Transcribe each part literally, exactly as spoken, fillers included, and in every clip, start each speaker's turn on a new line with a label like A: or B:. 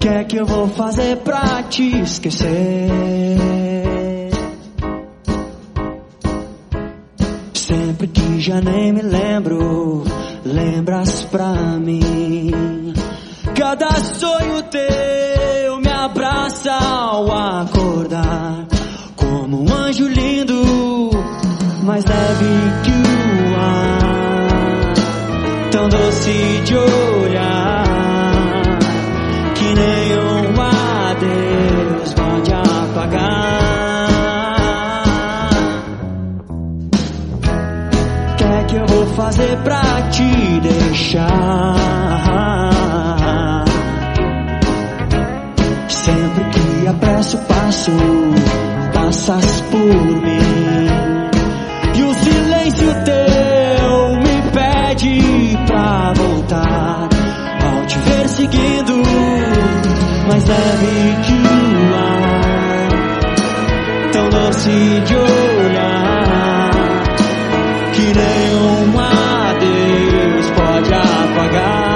A: Que é que eu vou fazer pra te esquecer? Sempre que já nem me lembro, lembras pra mim. Cada sonho teu me abraça ao acordar, como um anjo lindo, mais leve que o ar, tão doce de olhar, que nenhum adeus pode apagar. Que é que eu vou fazer pra te deixar? Sempre que apresso o passo, passas por mim, e o silêncio teu me pede pra voltar, ao te ver seguindo, mais leve que o ar, tão doce de olhar, que nenhum adeus pode apagar.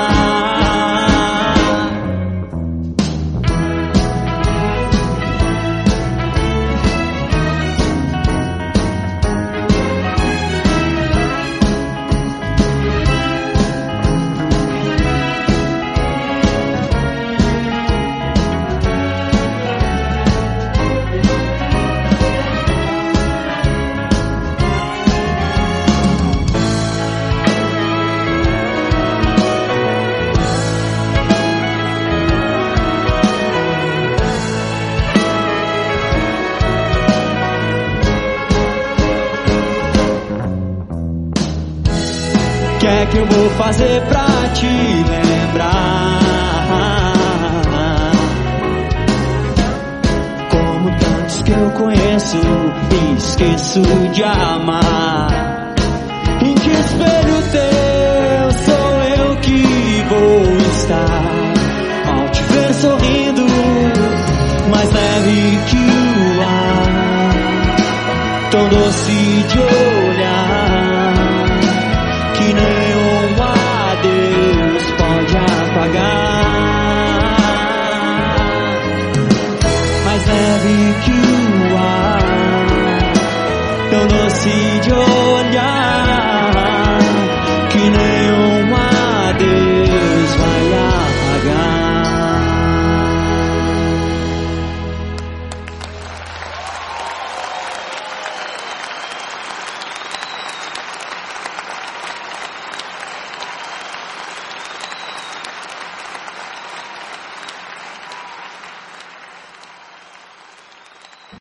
A: O que é que eu vou fazer pra te lembrar? Como tantos que eu conheço, esqueço de amar. Em que espelho